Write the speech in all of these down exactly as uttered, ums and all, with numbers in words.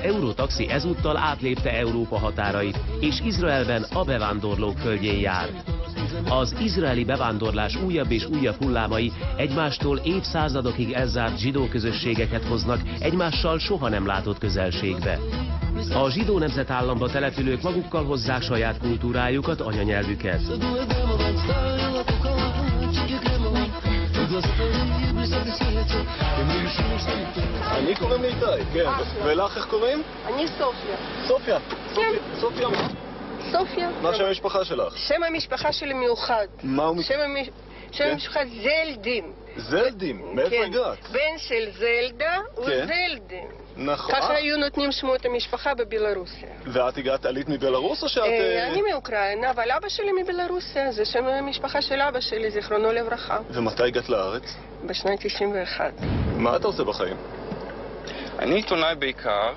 Eurotaxi ezúttal átlépte Európa határait, és Izraelben a bevándorlók földjén jár. Az izraeli bevándorlás újabb és újabb hullámai egymástól évszázadokig elzárt zsidó közösségeket hoznak egymással soha nem látott közelségbe. A zsidó nemzetállamba települők magukkal hozzák saját kultúrájukat, anyanyelvüket. אני קוראים לי איתי, כן. ולך איך קוראים? אני סופיה. סופיה? כן. סופיה מה? סופיה. מה שם המשפחה שלך? שם המשפחה שלי מיוחד. מה הוא... שם המשפחה זלדים. זלדים? מאיפה הגעת? בן של זלדה הוא זלדים. נכון. ככה היו נותנים שמות המשפחה בבלרוסיה. ואת הגעת עלית מבלרוס או שאת... אני מאוקראינה, אבל אבא שלי מבלרוסיה. זה שם המשפחה של אבא שלי, זיכרונו לברכה. ומתי הגעת לארץ? בשנת תשעים ואחת. מה אתה עושה בחיים? אני עיתונאי בעיקר,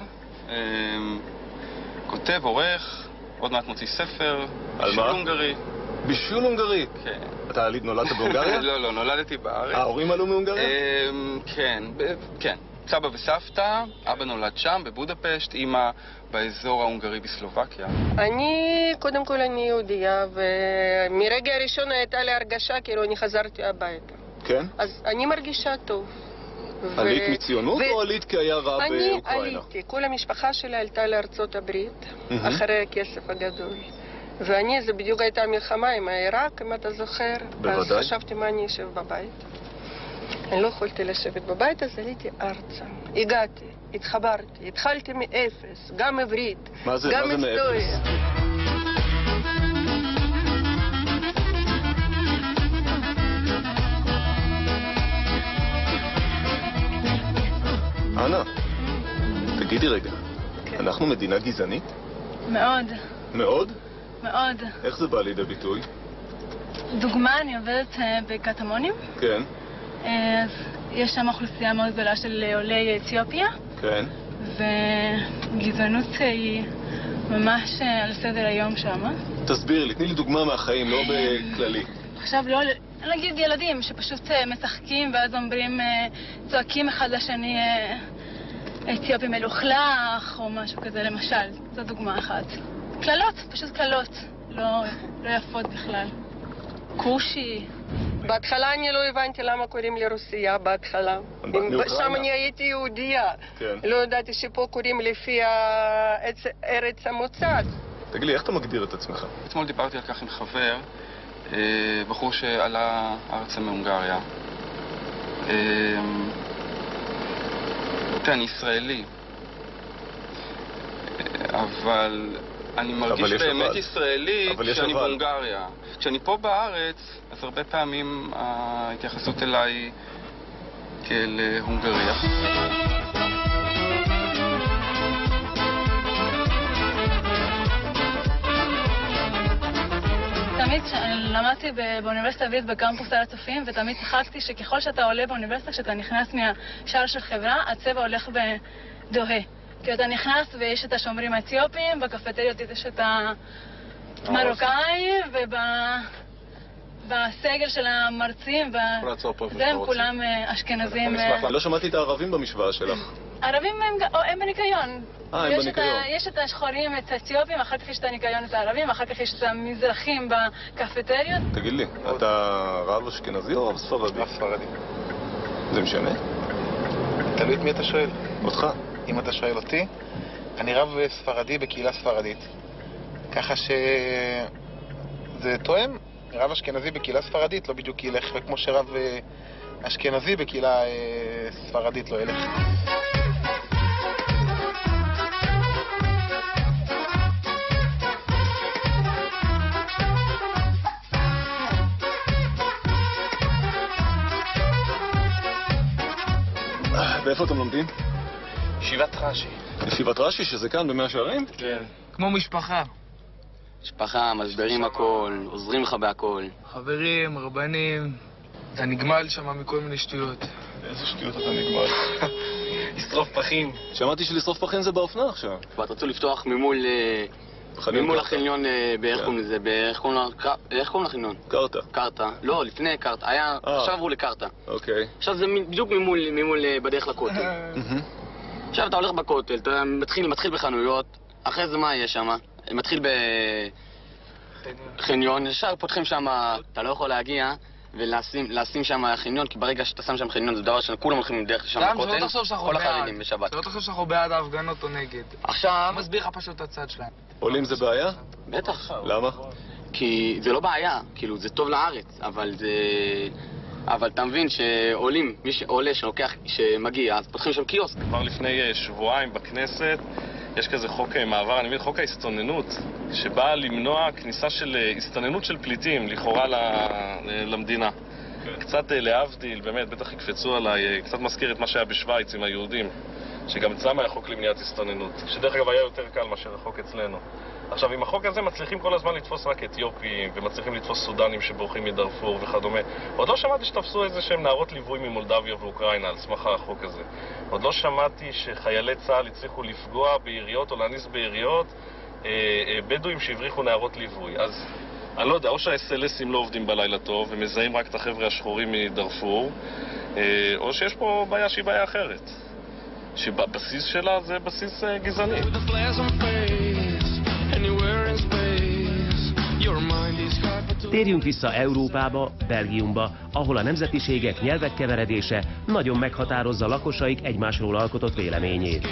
כותב, עורך, עוד מעט מוציא ספר, בישול הונגרי. בישול הונגרי? כן. אתה נולדת בהונגריה? לא, לא, נולדתי בארץ. ההורים עלו מהונגריה? כן, כן. סבא וסבתא, אבא נולד שם, בבודפשט, אמא באזור ההונגרי בסלובקיה. אני, קודם כל אני יהודייה, ומרגע הראשון הייתה לי הרגשה כאילו אני חזרתי הביתה. כן? אז אני מרגישה טוב. עלית מציונות או עלית כי היה רע באוקראינה? אני עליתי, כל המשפחה שלי עלתה לארצות הברית, אחרי הכסף הגדול. ואני, זה בדיוק הייתה מלחמה עם העיראק, אם אתה זוכר. בוודאי. אז חשבתי מה אני אשב בבית. אני לא יכולתי לשבת בבית, אז עליתי ארצה. הגעתי, התחברתי, התחלתי מאפס, גם עברית, מה זה, גם מה זה היסטוריה. אנה, תגידי רגע, כן. אנחנו מדינה גזענית? מאוד. מאוד? מאוד. איך זה בא לידי ביטוי? דוגמה, אני עובדת בקטמונים. כן. אז יש שם אוכלוסייה מאוד גדולה של עולי אתיופיה. כן. וגזענות היא ממש על סדר היום שם. תסביר לי, תני לי דוגמה מהחיים, לא בכללי. עכשיו לא, נגיד ילדים שפשוט משחקים ואז אומרים, צועקים אחד לשני אתיופי מלוכלך או משהו כזה למשל. זו דוגמה אחת. כללות, פשוט כללות. לא, לא יפות בכלל. קושי. בהתחלה אני לא הבנתי למה קוראים לי רוסייה בהתחלה. שם אני הייתי יהודייה. לא ידעתי שפה קוראים לפי ארץ המוצא. תגיד לי, איך אתה מגדיר את עצמך? אתמול דיברתי על כך עם חבר, בחור שעלה ארצה מהונגריה. תראה, אני ישראלי, אבל אני מרגיש באמת אבל. ישראלי כשאני אבל. בהונגריה. כשאני פה בארץ, אז הרבה פעמים ההתייחסות אליי כאל הונגריה. תמיד למדתי באוניברסיטה העברית בקמפוס הר הצופים, ותמיד צחקתי שככל שאתה עולה באוניברסיטה, כשאתה נכנס מהשער של חברה, הצבע הולך ודוהה. כי אתה נכנס ויש את השומרים האתיופים, בקפטריות יש את המרוקאי, ובסגל של המרצים, והם כולם אשכנזים. לא שמעתי את הערבים במשוואה שלך. הערבים הם בניקיון. אה, הם בניקיון. יש את השחורים, את האתיופים, אחר כך יש את הניקיון, את הערבים, אחר כך יש את המזרחים בקפטריות. תגיד לי, אתה רב אשכנזי או רב ספרדי? רב ספרדי. זה משנה? תלוי את מי אתה שואל. אותך. אם אתה שואל אותי, אני רב ספרדי בקהילה ספרדית. ככה שזה תואם, רב אשכנזי בקהילה ספרדית לא בדיוק ילך כמו שרב אשכנזי בקהילה ספרדית לא ילך. ואיפה אתם לומדים? ישיבת רש"י. ישיבת רש"י, שזה כאן במאה שערים? כן. כמו משפחה. משפחה, מסבירים הכל, עוזרים לך בהכל. חברים, רבנים. אתה נגמל שם מכל מיני שטויות. איזה שטויות אתה נגמל? לשרוף פחים. שמעתי שלשרוף פחים זה באופנה עכשיו. ואת רצו לפתוח ממול... ממול החניון, באיך קוראים לזה? באיך קוראים לחניון? קרטה. קרטה. לא, לפני קרטה. היה... עכשיו עברו לקרטה. אוקיי. עכשיו זה בדיוק ממול בדרך לכותל. עכשיו אתה הולך בכותל, אתה מתחיל, מתחיל בחנויות, אחרי זה מה יהיה שם? מתחיל בחניון, ישר פותחים שם, אתה לא יכול להגיע ולשים שם חניון, כי ברגע שאתה שם שם חניון זה דבר שכולם הולכים דרך שם בכותל, כל החרדים בשבת. שלא תחשוב שאנחנו בעד ההפגנות או נגד. עכשיו... מסביר לך פשוט את הצד שלהם. עולים זה בעיה? בטח. למה? כי זה לא בעיה, כאילו זה טוב לארץ, אבל זה... אבל אתה מבין שעולים, מי שעולה, שלוקח, שמגיע, אז פותחים שם קיוסק. כבר לפני שבועיים בכנסת יש כזה חוק מעבר, אני מבין, חוק ההסתננות, שבא למנוע כניסה של הסתננות של פליטים, לכאורה למדינה. קצת להבדיל, באמת, בטח יקפצו עליי, קצת מזכיר את מה שהיה בשוויץ עם היהודים, שגם אצלם היה חוק למניעת הסתננות, שדרך אגב היה יותר קל מאשר החוק אצלנו. עכשיו, עם החוק הזה מצליחים כל הזמן לתפוס רק אתיופים, ומצליחים לתפוס סודנים שבורחים מדארפור וכדומה. עוד לא שמעתי שתפסו איזה שהם נערות ליווי ממולדביה ואוקראינה על סמך החוק הזה. עוד לא שמעתי שחיילי צה"ל הצליחו לפגוע ביריות או להניס ביריות אה, אה, בדואים שהבריחו נערות ליווי. אז אני לא יודע, או שה-אס אל אסים לא עובדים בלילה טוב ומזהים רק את החבר'ה השחורים מדארפור, אה, או שיש פה בעיה שהיא בעיה אחרת, שבבסיס שלה זה בסיס אה, גזעני. Térjünk vissza Európába, Belgiumba, ahol a nemzetiségek, nyelvek keveredése nagyon meghatározza lakosaik egymásról alkotott véleményét.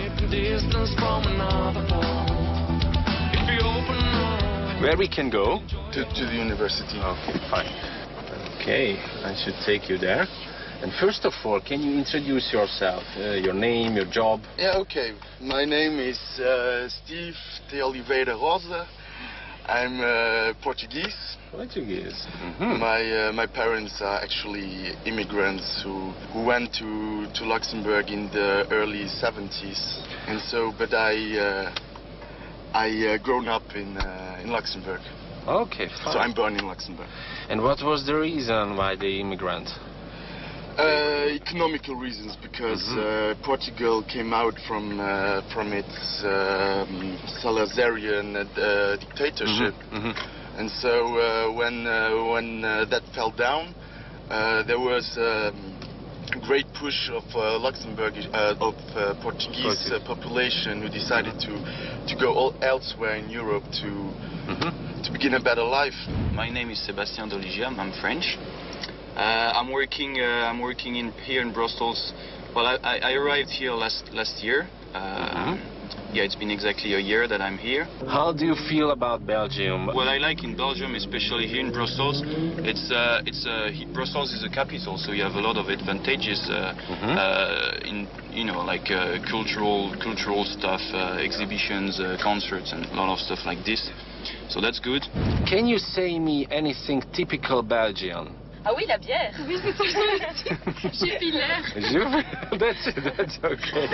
Where we can go? To, to the university. Okay, fine. Okay, I should take you there. And first of all, can you introduce yourself, uh, your name, your job? Yeah, okay. My name is uh, Steve de Oliveira Rosa. I'm uh, Portuguese. Portuguese. Mm-hmm. My uh, my parents are actually immigrants who who went to to Luxembourg in the early seventies, and so but I uh, I uh, grown up in uh, in Luxembourg. Okay, fine. So I'm born in Luxembourg. And what was the reason why the immigrant? Uh, economical reasons, because mm-hmm. uh, Portugal came out from uh, from its um, Salazarian uh, dictatorship, mm-hmm. Mm-hmm. and so uh, when uh, when uh, that fell down, uh, there was um, a great push of uh, Luxembourg uh, of uh, Portuguese uh, population who decided to to go all elsewhere in Europe to mm-hmm. to begin a better life. My name is Sébastien Doligia. I'm French. Uh, I'm working. Uh, I'm working in here in Brussels. Well, I, I arrived here last last year. Uh, mm-hmm. Yeah, it's been exactly a year that I'm here. How do you feel about Belgium? What I like in Belgium, especially here in Brussels, it's uh, it's uh, he, Brussels is a capital, so you have a lot of advantages uh, mm-hmm. uh, in you know like uh, cultural cultural stuff, uh, exhibitions, uh, concerts, and a lot of stuff like this. So that's good. Can you say me anything typical Belgian? Ah oui, la bière. Oui, c'est ça. Jupiler. Jupiler. That's it. That's okay.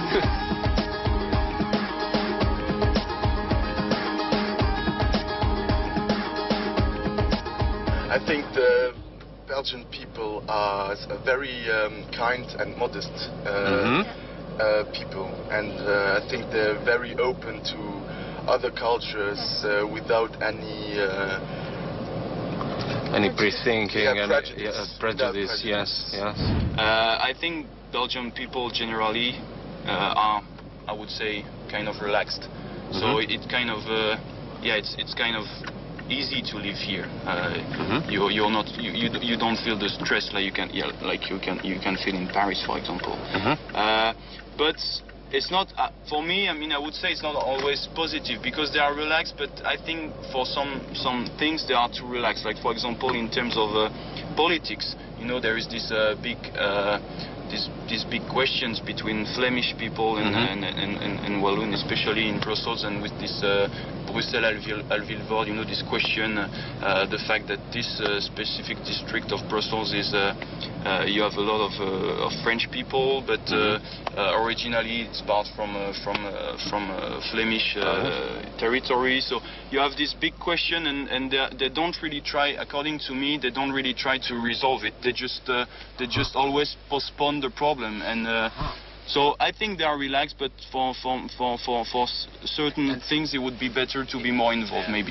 I think the Belgian people are very um, kind and modest uh, mm-hmm. uh, people, and uh, I think they're very open to other cultures uh, without any. Uh, Any pre-thinking yeah, and prejudice. Yeah, prejudice, yes, yes. Uh, I think Belgian people generally uh, are, I would say, kind of relaxed. Mm-hmm. So it, it kind of, uh, yeah, it's it's kind of easy to live here. Uh, mm-hmm. You you're not you, you you don't feel the stress like you can yeah, like you can you can feel in Paris, for example. Mm-hmm. uh, but it's not, uh, for me, I mean, I would say it's not always positive because they are relaxed, but I think for some some things they are too relaxed. Like, for example, in terms of uh, politics, you know, there is this uh, big, uh, this, these big questions between Flemish people and, mm-hmm. and, and, and, and Walloon, especially in Brussels, and with this uh, Bruxelles-Alvilvoorde, you know, this question, uh, the fact that this uh, specific district of Brussels is, uh, uh, you have a lot of, uh, of French people, but uh, uh, originally it's part from uh, from uh, from uh, Flemish uh, uh-huh. territory. So you have this big question, and and they, they don't really try. According to me, they don't really try to resolve it. They just uh, they just always postpone the problem, and. Uh, So I think they are relaxed, but for for for for, for certain things it would be better to be more involved, maybe.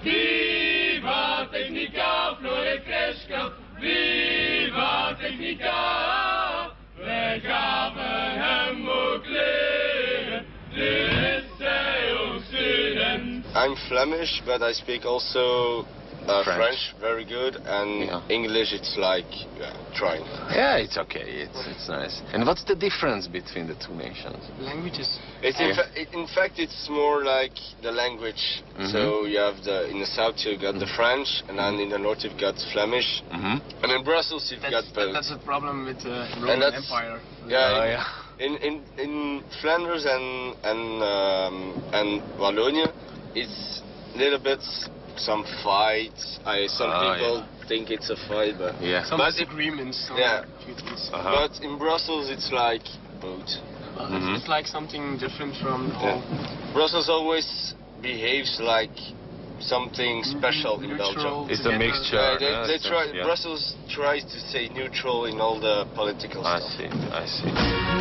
Viva Technica, Flore Kreschka, Viva Technica, we gaven hem ook leren, dit zij ook student. I'm Flemish, but I speak also uh, French. French very good, and yeah. English it's like yeah, trying. Yeah, it's okay. It's it's nice. And what's the difference between the two nations? Languages. It's in, fa in fact it's more like the language. Mm-hmm. So you have the in the south you got the French, and then in the north you've got Flemish, mm-hmm. and in Brussels you've that's, got both. That's a problem with the Roman Empire. Yeah. Oh, yeah. In in in Flanders and and um, and Wallonia, it's a little bit some fights. I some oh, people yeah. think it's a fight, but yeah, some but disagreements. Some yeah, uh-huh. but in Brussels it's like both. Uh, mm-hmm. It's like something different from the whole. Yeah. Brussels always behaves like something special mm-hmm. in Belgium. It's a mixture. Yeah, they, yeah, they try. yeah. Brussels tries to stay neutral in all the political I stuff. see. I see.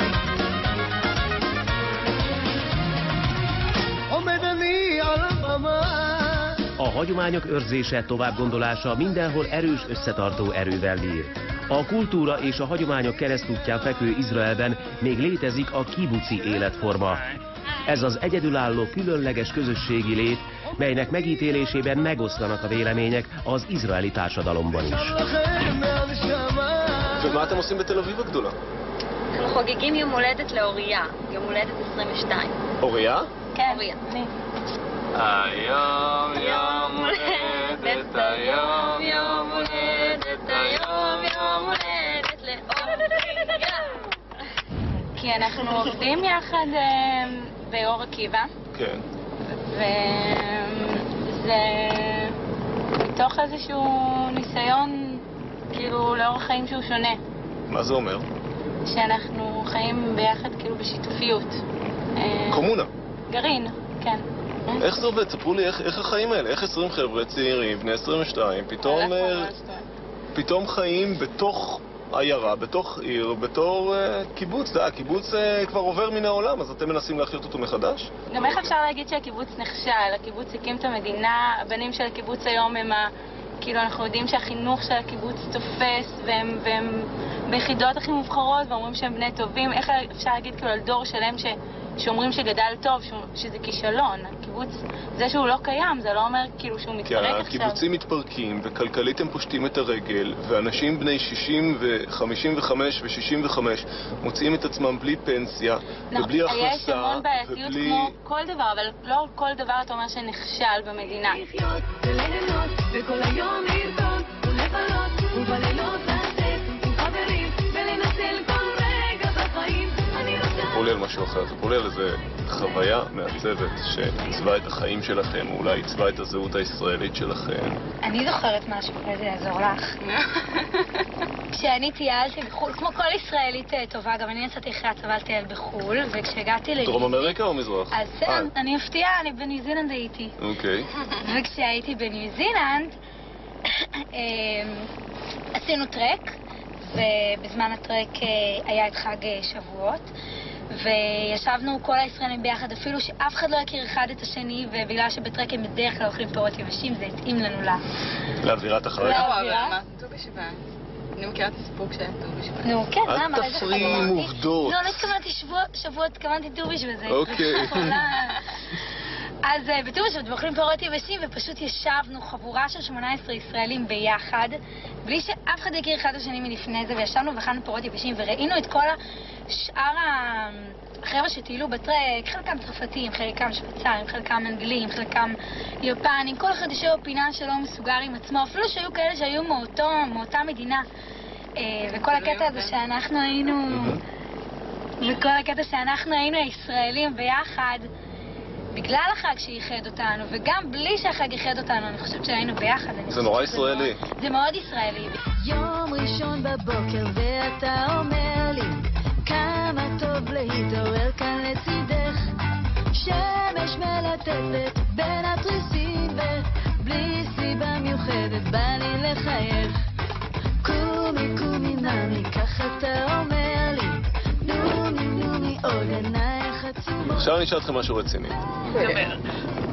A hagyományok őrzése, továbbgondolása mindenhol erős összetartó erővel bír. A kultúra és a hagyományok keresztútján fekvő Izraelben még létezik a kibuci életforma. Ez az egyedülálló, különleges közösségi lét, melynek megítélésében megoszlanak a vélemények az izraeli társadalomban is. ומה אתם עושים בתל אביב הגדולה? אנחנו חוגגים יום הולדת לאוריה, יום הולדת עשרים ושתיים. אוריה? כן, אוריה. היום יום הולדת, היום יום הולדת, היום יום הולדת לאוריה. כי אנחנו עובדים יחד באור עקיבא. כן. וזה מתוך איזשהו ניסיון, כאילו, לאורח חיים שהוא שונה. מה זה אומר? שאנחנו חיים ביחד, כאילו, בשיתופיות. קומונה. גרעין, כן. איך זה עובד? ספרו לי איך, איך החיים האלה, איך עשרים חבר'ה צעירים, בני עשרים ושתיים, פתאום, פתאום חיים בתוך עיירה, בתוך עיר, בתור uh, קיבוץ. זה, הקיבוץ uh, כבר עובר מן העולם, אז אתם מנסים להחיות אותו מחדש? גם איך אפשר להגיד שהקיבוץ נכשל? הקיבוץ הקים את המדינה, הבנים של הקיבוץ היום הם ה... כאילו אנחנו יודעים שהחינוך של הקיבוץ תופס והם, והם ביחידות הכי מובחרות ואומרים שהם בני טובים. איך אפשר להגיד כאילו על דור שלם ש... שאומרים שגדל טוב, שזה כישלון? הקיבוץ, זה שהוא לא קיים, זה לא אומר כאילו שהוא מתפרק עכשיו. כי הקיבוצים מתפרקים, וכלכלית הם פושטים את הרגל, ואנשים בני שישים ו-חמישים וחמש ו-שישים וחמש מוצאים את עצמם בלי פנסיה, ובלי הכנסה, יש המון בעייתיות כמו כל דבר, אבל לא כל דבר אתה אומר שנכשל במדינה. לחיות וליהנות, וכל היום לרקוד ולבלות, ובלילות לצאת עם חברים, ולנצל כל רגע בחיים. ספרו לי על משהו אחר, ספרו לי על איזה חוויה מעצבת שעיצבה את החיים שלכם, או אולי עיצבה את הזהות הישראלית שלכם. אני זוכרת משהו, וזה יעזור לך. כשאני טיילתי בחו"ל, כמו כל ישראלית טובה, גם אני נסעתי אחרי הצבא לטייל בחו"ל, וכשהגעתי ל... דרום אמריקה או מזרח? אז אני מפתיעה, אני בניו זילנד הייתי. אוקיי. וכשהייתי בניו זילנד, עשינו טרק, ובזמן הטרק היה את חג שבועות. וישבנו כל הישראלים ביחד, אפילו שאף אחד לא יכיר אחד את השני, ובגלל שבטרק הם בדרך כלל אוכלים פירות יבשים, זה התאים לנו לה. לאווירת החג. לאווירה. ט"ו בשבט. אני מכירה את הסיפור כשהיה ט"ו בשבט. נו, כן, למה? אל תפריעים עובדות. לא, לא התכוונתי שבועות, התכוונתי ט"ו בשבט. אוקיי. אז בט"ו בשבט ואוכלים פירות יבשים, ופשוט ישבנו חבורה של שמונה עשרה ישראלים ביחד, בלי שאף אחד יכיר אחד השני מלפני זה, וישבנו ואכלנו פירות יבשים, וראינו את כל שאר החבר'ה שטיילו בטרק, חלקם צרפתים, חלקם שוויצרים, חלקם אנגלים, חלקם יפנים, כל אחד יש לו פינה שלו מסוגר עם עצמו, אפילו שהיו כאלה שהיו מאותו, מאותה מדינה. וכל הקטע הזה שאנחנו היינו, וכל הקטע שאנחנו היינו הישראלים ביחד, בגלל החג שייחד אותנו, וגם בלי שהחג ייחד אותנו, אני חושבת שהיינו ביחד. זה נורא ישראלי. זה מאוד ישראלי. יום ראשון בבוקר ואתה אומר לי כמה טוב להתעורר כאן לצידך, שמש מלטפת בין התריסים ובלי סיבה מיוחדת בא לי לחייך. קומי קומי נמי, כך אתה אומר לי, נומי נומי עוד עינייך עצומות. עכשיו אני אשאל אתכם משהו רציני.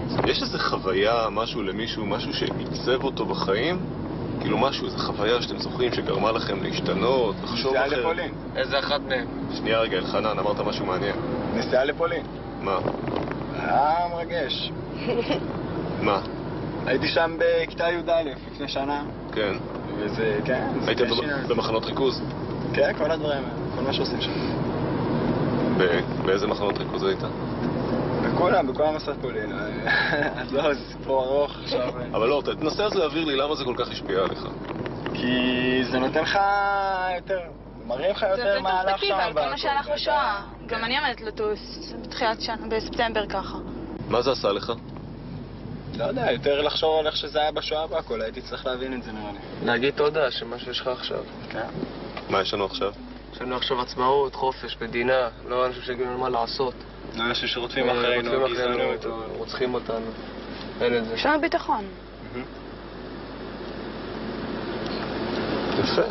יש איזו חוויה, משהו למישהו, משהו שעיצב אותו בחיים? כאילו משהו, איזו חוויה שאתם זוכרים שגרמה לכם להשתנות, לחשוב אחר? נסיעה לפולין. איזה אחת מהם? שנייה רגע, אלחנן, אמרת משהו מעניין. נסיעה לפולין. מה? היה מרגש. מה? הייתי שם בכיתה י"א לפני שנה. כן. וזה, כן. הייתם במחנות ריכוז? כן, כל הדברים, כל מה שעושים שם. באיזה מחנות ריכוז היית? בכולם, בכל המסע פולין. אז לא, זה סיפור ארוך עכשיו. אבל לא, תנסה אז להעביר לי למה זה כל כך השפיע עליך. כי זה נותן לך יותר, מראים לך יותר מה הלך שם. על כל מה שהלך בשואה. גם אני עמדת לטוס בתחילת שנה, בספטמבר ככה. מה זה עשה לך? לא יודע, יותר לחשוב על איך שזה היה בשואה והכל, הייתי צריך להבין את זה נראה לי. להגיד תודה שמשהו יש לך עכשיו. כן. מה יש לנו עכשיו? יש לנו עכשיו עצמאות, חופש, מדינה, לא אנשים שיגידו לנו מה לעשות. לא אנשים שרודפים אחרינו, גזענות, רוצחים אותנו. אין את זה. יש לנו ביטחון. יפה.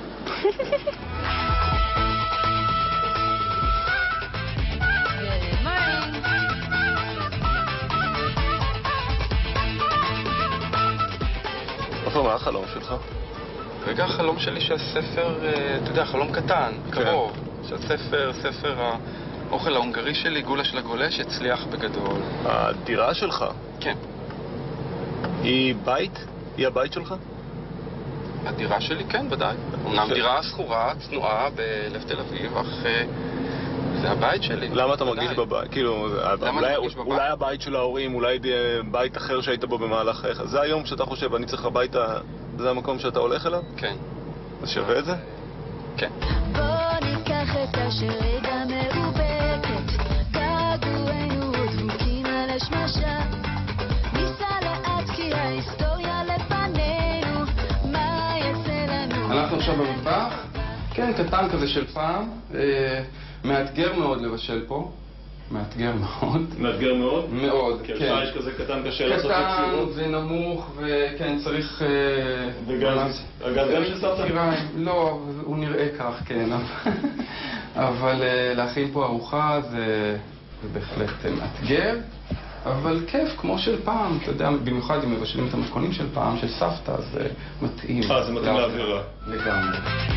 עופר, מה החלום שלך? רגע, החלום שלי שהספר, אתה יודע, חלום קטן, קרוב. שהספר, ספר האוכל ההונגרי שלי, גולה של הגולש, הצליח בגדול. הדירה שלך? כן. היא בית? היא הבית שלך? הדירה שלי, כן, ודאי. אמנם דירה סחורה, צנועה, בלב תל אביב, אך זה הבית שלי. למה אתה מרגיש בבית? כאילו, אולי הבית של ההורים, אולי בית אחר שהיית בו במהלך חייך. זה היום שאתה חושב, אני צריך הביתה, זה המקום שאתה הולך אליו? כן. זה שווה את זה? כן. בוא ניקח את השרגע מעובקת, געגועינו דבוקים על השמשה, ניסע לאט כי ההיסטוריה לפנינו, מה יצא לנו? אנחנו עכשיו במטבח, כן, קטן כזה של פעם, מאתגר מאוד לבשל פה, מאתגר מאוד. מאתגר מאוד? מאוד, כן. כן. שיש כזה קטן קשה לעשות קטן ונמוך, וכן, צריך... וגז? הגז גם שספת? לא, הוא נראה כך, כן. אבל להכין פה ארוחה זה בהחלט מאתגר, אבל כיף, כמו של פעם, אתה יודע, במיוחד אם מבשלים את המתכונים של פעם, של סבתא, זה מתאים. אה, זה מתאים לאווירה. לגמרי.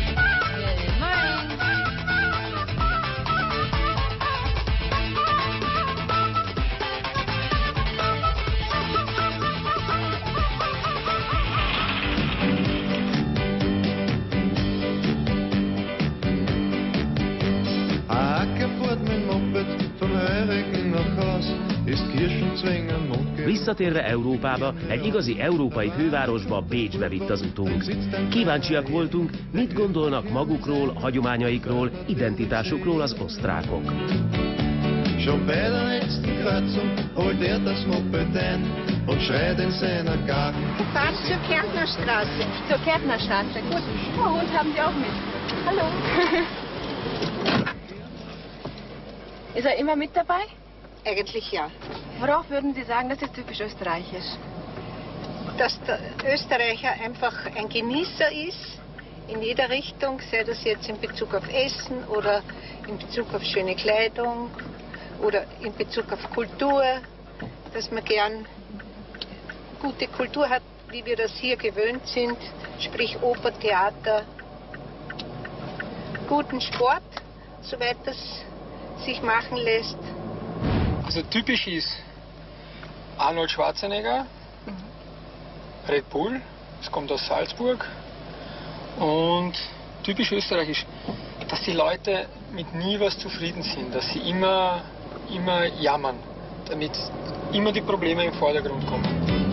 Visszatérve Európába, egy igazi európai fővárosba, Bécsbe vitt az utunk. Kíváncsiak voltunk, mit gondolnak magukról, hagyományaikról, identitásukról az osztrákok. Schon bei der nächsten Kreuzung holt er das Moped ein und schreit in seiner Garten. Fahrt zur Kärntnerstraße. Zur Kärntnerstraße, gut. Oh, und haben Sie auch mit. Hallo. Ist er immer mit dabei? Eigentlich ja. Worauf würden Sie sagen, das ist typisch österreichisch? Dass der Österreicher einfach ein Genießer ist, in jeder Richtung, sei das jetzt in Bezug auf Essen oder in Bezug auf schöne Kleidung oder in Bezug auf Kultur, dass man gern gute Kultur hat, wie wir das hier gewöhnt sind, sprich Oper, Theater, guten Sport, soweit das sich machen lässt. Also typisch ist Arnold Schwarzenegger, Red Bull, das kommt aus Salzburg. Und typisch österreichisch, dass die Leute mit nie was zufrieden sind, dass sie immer, immer jammern, damit immer die Probleme im Vordergrund kommen.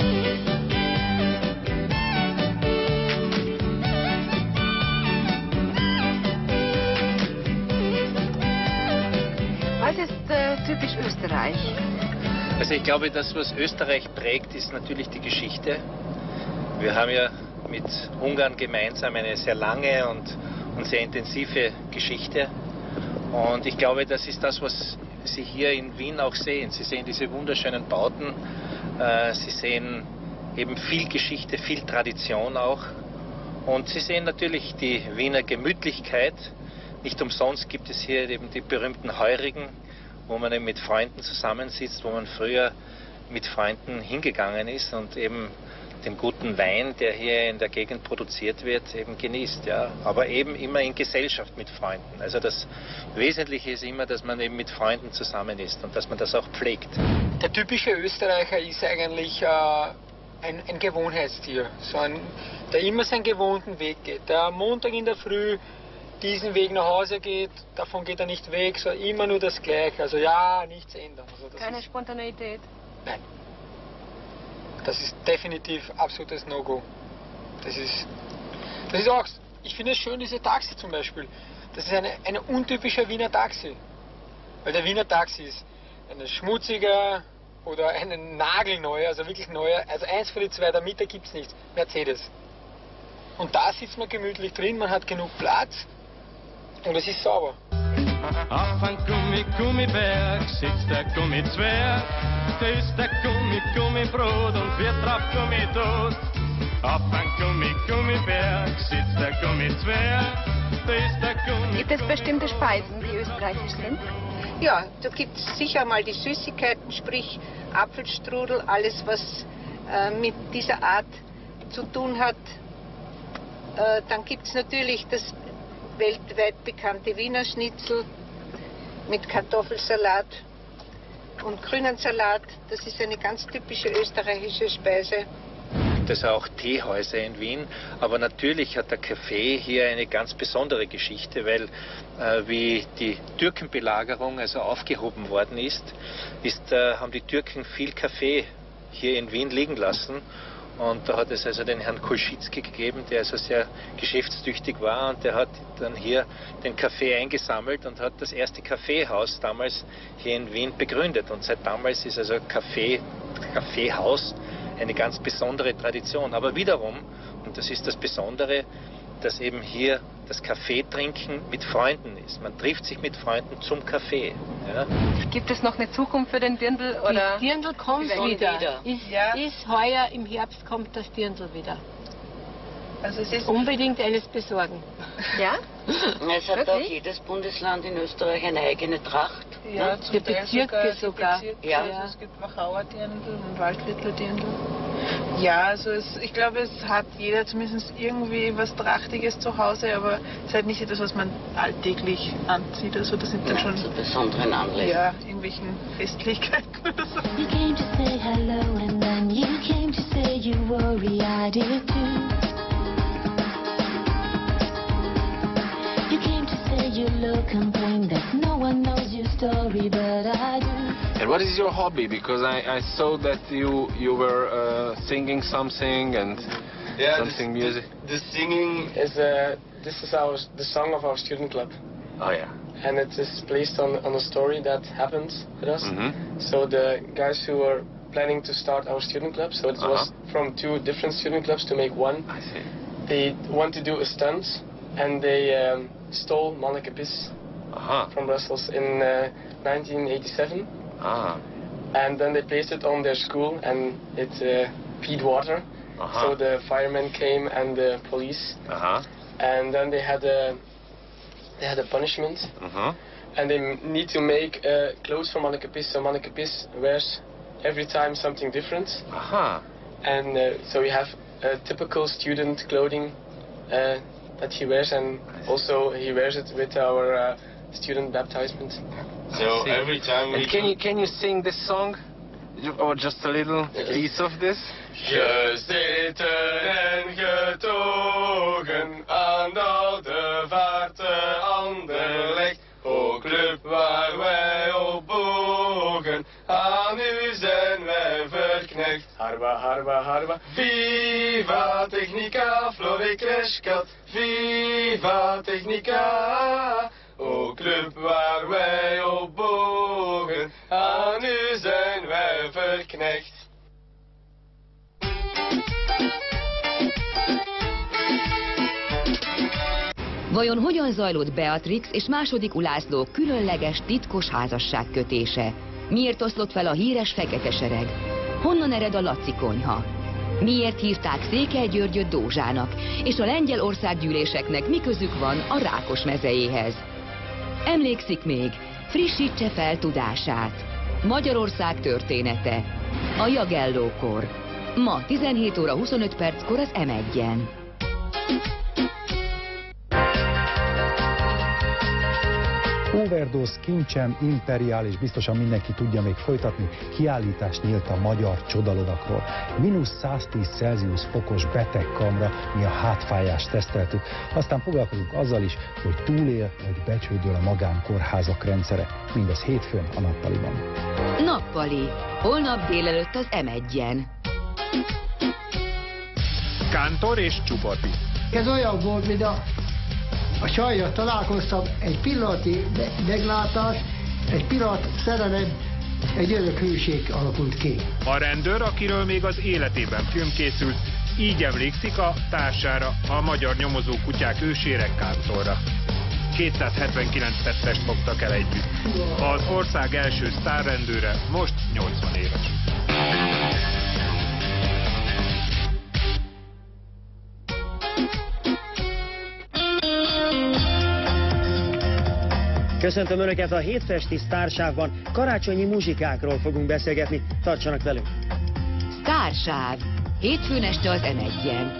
Was ist äh, typisch Österreich? Also ich glaube, das, was Österreich prägt, ist natürlich die Geschichte. Wir haben ja mit Ungarn gemeinsam eine sehr lange und, und sehr intensive Geschichte. Und ich glaube, das ist das, was Sie hier in Wien auch sehen. Sie sehen diese wunderschönen Bauten, äh, Sie sehen eben viel Geschichte, viel Tradition auch. Und Sie sehen natürlich die Wiener Gemütlichkeit. Nicht umsonst gibt es hier eben die berühmten Heurigen, wo man eben mit Freunden zusammensitzt, wo man früher mit Freunden hingegangen ist und eben den guten Wein, der hier in der Gegend produziert wird, eben genießt. Ja. Aber eben immer in Gesellschaft mit Freunden. Also das Wesentliche ist immer, dass man eben mit Freunden zusammen ist und dass man das auch pflegt. Der typische Österreicher ist eigentlich äh, ein, ein Gewohnheitstier, so ein, der immer seinen gewohnten Weg geht. Der am Montag in der Früh diesen Weg nach Hause geht, davon geht er nicht weg, so immer nur das Gleiche. Also ja, nichts ändern. Also das Keine ist, Spontaneität? Nein. Das ist definitiv absolutes No-Go. Das ist, das ist auch, ich finde es schön, diese Taxi zum Beispiel. Das ist eine, eine untypische Wiener Taxi. Weil der Wiener Taxi ist ein schmutziger oder ein nagelneuer, also wirklich neuer, also eins von den zwei, der Mitte gibt es nichts, Mercedes. Und da sitzt man gemütlich drin, man hat genug Platz und es ist sauber. Auf ein Gummi-Gummiberg sitzt der Gummizwerg. Da ist der Gummi-Gummibrot und wird drauf Gummitoast. Auf ein Gummi-Gummiberg sitzt der Gummizwerg. Da ist der Gummi. Gibt es bestimmte Speisen, die österreichisch sind? Ja, da gibt es sicher mal die Süßigkeiten, sprich Apfelstrudel, alles was äh, mit dieser Art zu tun hat. Äh, dann gibt es natürlich das weltweit bekannte Wiener Schnitzel mit Kartoffelsalat und grünen Salat. Das ist eine ganz typische österreichische Speise. Das auch Teehäuser in Wien, aber natürlich hat der Kaffee hier eine ganz besondere Geschichte, weil äh, wie die Türkenbelagerung also aufgehoben worden ist, ist äh, haben die Türken viel Kaffee hier in Wien liegen lassen. Und da hat es also den Herrn Kulschitzki gegeben, der also sehr geschäftstüchtig war, und der hat dann hier den Kaffee eingesammelt und hat das erste Kaffeehaus damals hier in Wien begründet. Und seit damals ist also Kaffee, Kaffeehaus eine ganz besondere Tradition. Aber wiederum, und das ist das Besondere, dass eben hier das Kaffeetrinken mit Freunden ist. Man trifft sich mit Freunden zum Kaffee. Ja. Gibt es noch eine Zukunft für den Dirndl? Oder? Das Dirndl kommt wieder. wieder. Ist, Ja. ist heuer im Herbst kommt das Dirndl wieder. Also es ist unbedingt eines besorgen. Ja? Es hat auch jedes Bundesland in Österreich eine eigene Tracht. Ja, ne? die Bezirke sogar. Bezirke. Ja. Also es gibt Wachauer Dirndl und Waldviertler Dirndl. Ja, also es, ich glaube, es hat jeder zumindest irgendwie was Trachtiges zu Hause, aber es ist halt nicht etwas, was man alltäglich anzieht. Also das sind dann Ja, schon zu besonderen Anlässen. Ja, irgendwelchen Festlichkeiten oder so. You came to say hello and then you came to say you worry, I did too. You came to say you look and complain that no one knows your story, but I do. And what is your hobby? Because I, I saw that you you were uh, singing something and Yeah, something this, music. The, the singing is uh, this is our the song of our student club. Oh yeah. And it is based on, on a story that happened with us. Mm-hmm. So the guys who were planning to start our student club, so it Uh-huh. was from two different student clubs to make one. I see. They want to do a stunt, and they um, stole Manneke Pis Uh-huh. from Brussels in uh, nineteen eighty-seven. Ah. And then they placed it on their school, and it uh, peed water. Uh-huh. So the firemen came and the police. Uh-huh. And then they had a they had a punishment. Uh-huh. And they m- need to make uh, clothes for Manneke Pis. So Manneke Pis wears every time something different. Aha. And uh, so we have uh, typical student clothing uh, that he wears, and also he wears it with our uh, student baptizement. So every time And we can do- you can you sing this song, Ju- or just a little piece of this? Gezeten en getogen aan de oude vaarten Anderlecht. O club waar wij op bogen, aan u zijn wij verknecht. Harba, harba, harba. Viva Technica, Florikreskat. Viva Technica. O club waar wij op bogen, aan u zijn wij verknecht. Vajon hogyan zajlott Beatrix és második Ulászló különleges, titkos házasságkötése? Miért oszlott fel a híres fekete sereg? Honnan ered a Laci konyha? Miért hívták Székely Györgyöt Dózsának? És a lengyel országgyűléseknek mi közük van a Rákos mezejéhez? Emlékszik még? Frissítse fel tudását! Magyarország története. A Jagellókor. Ma tizenhét óra huszonöt perckor az em egyen. Overdose, kincsem, imperiális, biztosan mindenki tudja még folytatni, kiállítás nyílt a magyar csodalodakról. mínusz száztíz Celsius fokos betegkamra, mi a hátfájást teszteltük. Aztán foglalkozunk azzal is, hogy túlél vagy becsődöl a magánkórházak rendszere. Mindez hétfőn a Nappaliban. Nappali. Holnap délelőtt az em egyen. Kántor és Csuporti. Ez olyan volt, mint a A sajjal találkoztam, egy pillanati meglátás, egy pillanat szerelem, egy örök hőség alakult ki. A rendőr, akiről még az életében film készült, így emlékszik a társára, a magyar nyomozó kutyák ősére, Kántorra. kétszázhetvenkilenc tettest fogtak el együtt. Az ország első sztárrendőre most nyolcvan éves. Köszöntöm Önöket a hétfesti sztársávban, karácsonyi muzsikákról fogunk beszélgetni, tartsanak velünk! Sztársáv. Hétfőn este az em egyen.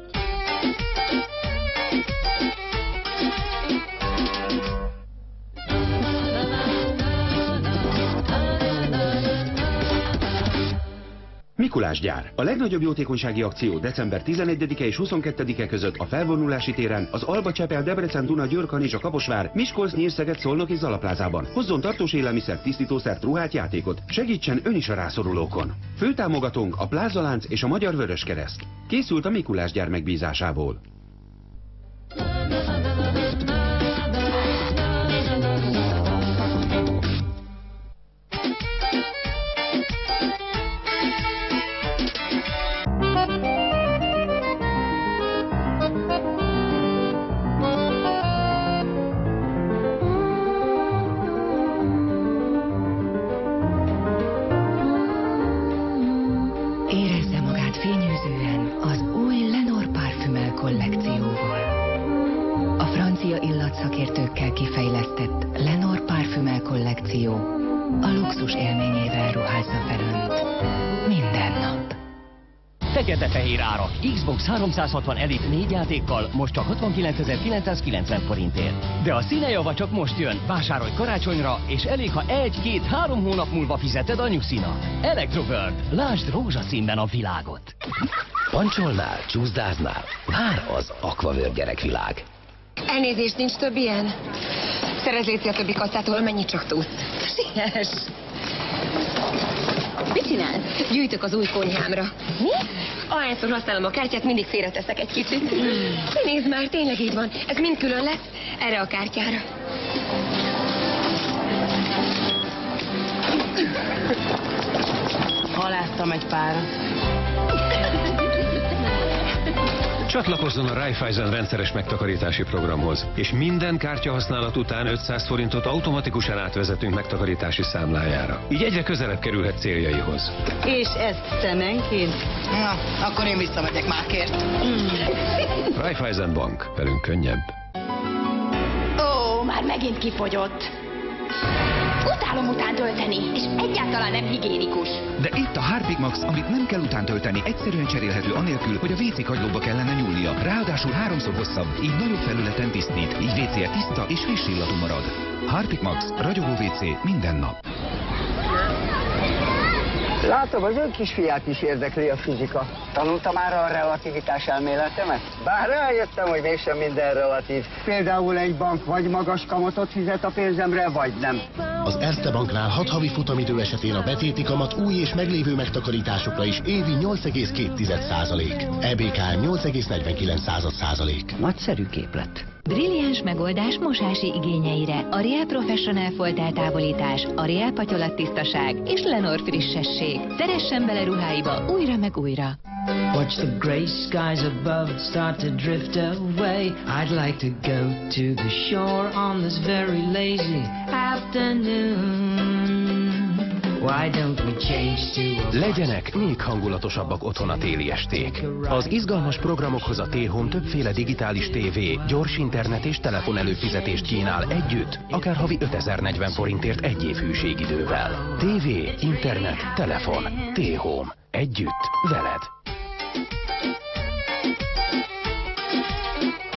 Mikulásgyár. A legnagyobb jótékonysági akció december tizenegyedike és huszonkettedike között a felvonulási téren, az Alba Csepel, Debrecen, Duna, Győr-Kanizsa, Kaposvár, Miskolc, Nyír-Szeged, Szolnok és Zalaplázában. Hozzon tartós élelmiszert, tisztítószert, ruhát, játékot. Segítsen ön is a rászorulókon. Főtámogatónk a Plázalánc és a Magyar Vöröskereszt. Készült a Mikulásgyár megbízásából. Szakértőkkel kifejlesztett Lenor Parfümel kollekció a luxus élményével ruházza fel Önt minden nap. Fekete-fehér árak. Xbox háromszázhatvan Elite négy játékkal most csak hatvankilencezer-kilencszázkilencven forintért. De a színejava csak most jön. Vásárolj karácsonyra, és elég, ha egy-két-három hónap múlva fizeted a nyuszinak. Electroworld. Lásd rózsaszínben a világot. Pancsolnál, csúszdáznál. Már az Aquaworld gyerekvilág. Elnézést, nincs több ilyen? Szerez léci a többi kasszától, mennyit csak tudsz. Siess! Mit csinálsz? Gyűjtök az új konyhámra. Mi? Ahányszor használom a kártyát, mindig félreteszek egy kicsit. Nézd már, tényleg így van. Ez mind külön lesz erre a kártyára. Haláztam egy párat. Csatlakozzon a Raiffeisen rendszeres megtakarítási programhoz, és minden kártyahasználat után ötszáz forintot automatikusan átvezetünk megtakarítási számlájára. Így egyre közelebb kerülhet céljaihoz. És ezt szemenként? Na, akkor én visszamegyek mákért. Raiffeisen Bank. Velünk könnyebb. Ó, már megint kifogyott. Utálom utántölteni, és egyáltalán nem higiénikus. De itt a Harpic Max, amit nem kell utántölteni, egyszerűen cserélhető anélkül, hogy a vé cé kagylóba kellene nyúlnia. Ráadásul háromszor hosszabb, így nagyobb felületen tisztít, így vé cé tiszta és friss illatú marad. Harpic Max, ragyogó vé cé minden nap. Látom, az ön kisfiát is érdekli a fizika. Tanulta már a relativitás elméletemet? Bár rájöttem, hogy mégsem minden relatív. Például egy bank vagy magas kamatot fizet a pénzemre, vagy nem. Az Erste Banknál hat havi futamidő esetén a betéti kamat új és meglévő megtakarításokra is évi nyolc egész két százalék. é bé ká em nyolc egész negyvenkilenc százalék. Nagyszerű képlet. Brilliáns megoldás mosási igényeire. Ariel Professional folt eltávolítás, Ariel patyolattisztaság és Lenor frissesség. Szeressen bele ruháiba újra meg újra. Watch the gray skies above start to drift away. I'd like to go to the shore on this very lazy afternoon. Why don't we change to a... Legyenek még hangulatosabbak otthon a téli esték. Az izgalmas programokhoz a T-Home többféle digitális tévé, gyors internet és telefon előfizetést kínál együtt, akár havi ötezer-negyven forintért egy év hűségidővel. Tévé, internet, telefon. T-Home. Együtt, veled.